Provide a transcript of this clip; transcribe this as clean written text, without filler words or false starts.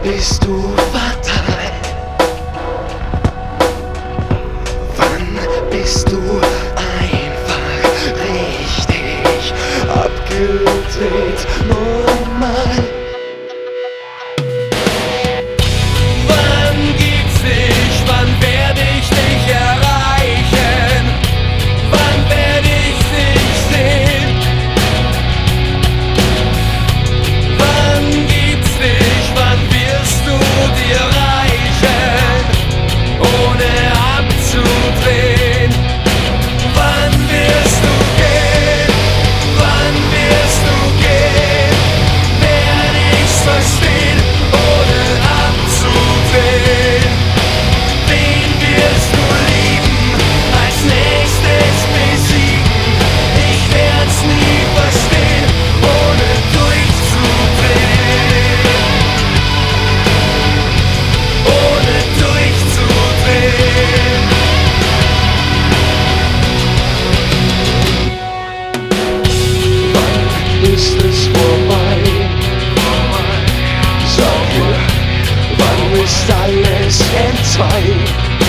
bist du fatal? Wann bist du einfach richtig abgedreht? Normal. Wann gibt's dich? Wann werde ich dich erreichen? Wann werde ich dich sehen? Wann gibt's dich? Wann wirst du dir reichen, ohne abzudrehen? Wann wirst du gehen? Wann wirst du gehen? Werde ich's verstehen, ohne abzudrehen? Wen wirst du lieben, als nächstes besiegen? Ich werd's nie verstehen, ohne durchzudrehen. Ohne durchzudrehen. Wann ist es vorbei? Sag mir, wann ist alles entzwei?